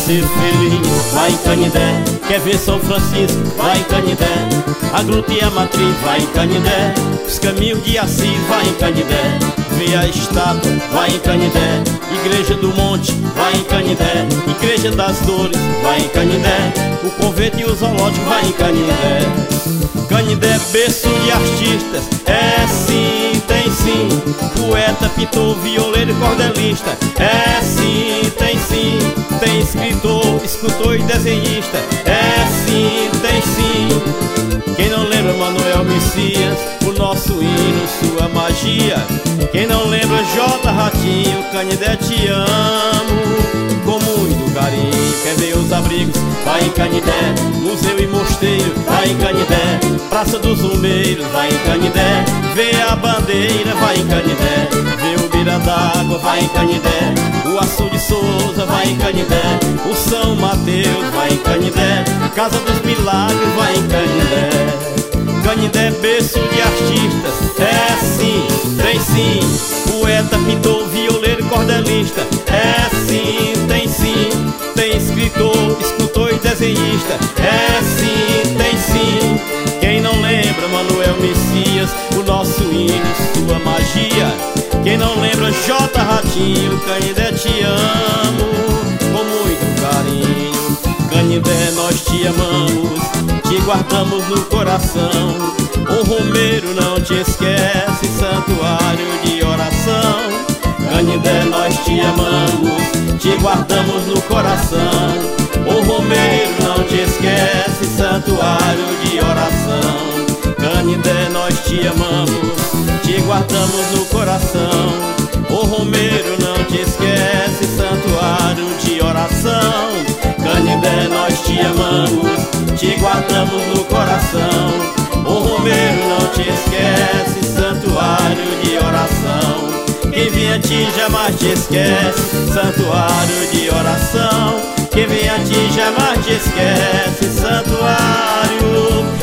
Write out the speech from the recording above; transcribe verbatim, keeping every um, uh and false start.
ser feliz, vai em Canindé. Quer ver São Francisco, vai em Canindé. A gruta e a matriz, vai em Canindé. Os caminhos de Assis, vai em Canindé. Vê a estátua, vai em Canindé. Igreja do Monte, vai em Canindé. Igreja das Dores, vai em Canindé. O convento e o zoológico, vai em Canindé. Canindé, berço de artistas, é sim, tem sim. Poeta, pintor, violeiro e cordelista, é sim, tem sim. Tem escritor, escultor e desenhista, é sim, tem sim. Quem não lembra Manuel Messias, o nosso hino, sua magia. Quem não lembra J. Ratinho, Canindé te amo com muito carinho. Quer ver os abrigos? Vai em Canindé. Museu e mosteiro, vai em Canindé. Praça dos Zumeiros, vai em Canindé. Vê a bandeira, vai em Canindé. Vê o Beira d'Água, vai em Canindé. O Açu de Souza, vai em Canindé. O São Mateus, vai em Canindé. Casa dos Milagres, vai em Canindé. Canindé, berço de artistas, é sim, tem sim. Poeta, pintor, violeiro e cordelista, é sim, tem sim. Tem escritor, escultor e desenhista, é sim, tem sim. Quem não lembra Manuel Messias, o nosso hino, sua magia. Quem não lembra J. Ratinho, Canindé te amo com muito carinho. Canindé, nós te amamos, te guardamos no coração. O Romeiro não te esquece, santuário de oração. Canindé, nós te amamos, te guardamos no coração. O Romeiro não te esquece, santuário de oração. Canindé, nós te amamos, te guardamos no coração. O Romeiro não te esquece, santuário de oração. Canindé, nós te amamos, te guardamos no coração. O Romeiro não te esquece, santuário de oração. Quem vem a ti jamais te esquece, santuário de oração. Quem vem a ti jamais te esquece, santuário